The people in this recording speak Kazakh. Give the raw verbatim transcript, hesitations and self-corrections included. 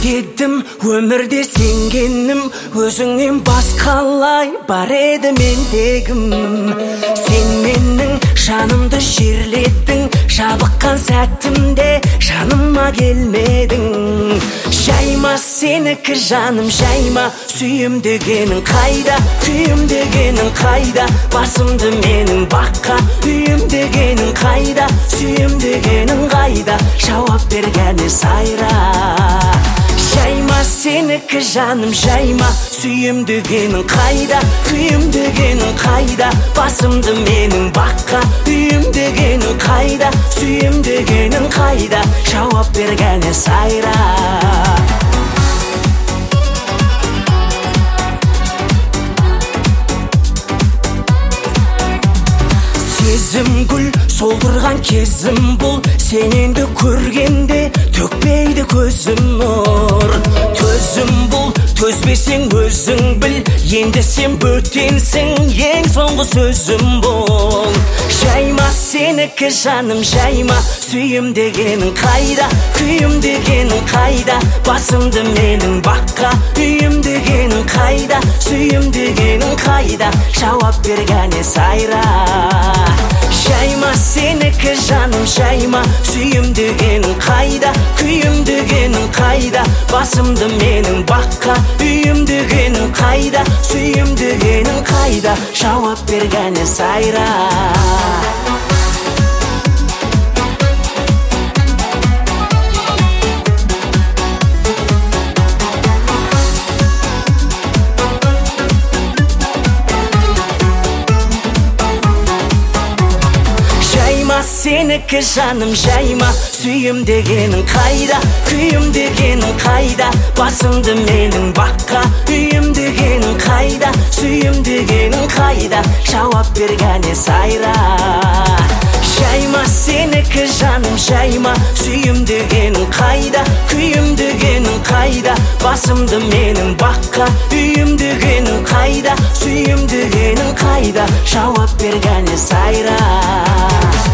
дедім, өмірде сенгенім, өзіңнен басқалай бар еді мендегім. Сен менің жанымды жерледің, жабыққан сәтімде жаныма келмедің. Жайма сенікі жаным, жайма, сүйім дегенің қайда, күйім дегенің қайда, басымды менің баққа, үйім дегенің қайда, сүйім дегенің қайда, жауап бергені сайра. Жайма сенікі жаным, жайма, сүйім дегенің қайда, күйім дегенің қайда, басымды менің баққа, үйім дегенің қайда, сүйім дегенің қайда, жауап бергені сайра. Сезім гүл солдырған кезім бұл, сен енді көргенде төкпейді көзім нұр. Төзім бұл, төзбесең өзің біл, енді сен бөтенсің, ең соңғы сөзім бұл. Жайма сенікі жаным, жайма, сүйім дегенің қайда, күйім дегенің қайда, басымды менің баққа, үйім дегенің қайда, сүйім дегенің қайда, жауап бергені сайра. Жайма сенікі жаным, жайма, сүйім дегенің қайда, күйім дегенің қайда, басымды менің баққа, үйім дегенің қайда, сүйім дегенің қайда, жауап бергені сайра. Сенікі жаным, жайма, сүйім дегенің қайда, күйім дегенің қайда, басымды менің баққа, үйім дегенің қайда, сүйім дегенің қайда, жауап бергені сайра. Жайма сенікі жаным, жайма, сүйім дегенің қайда, күйім дегенің қайда, басымды менің баққа, үйім дегенің қайда, сүйім дегенің қайда, жауап бергені сайра.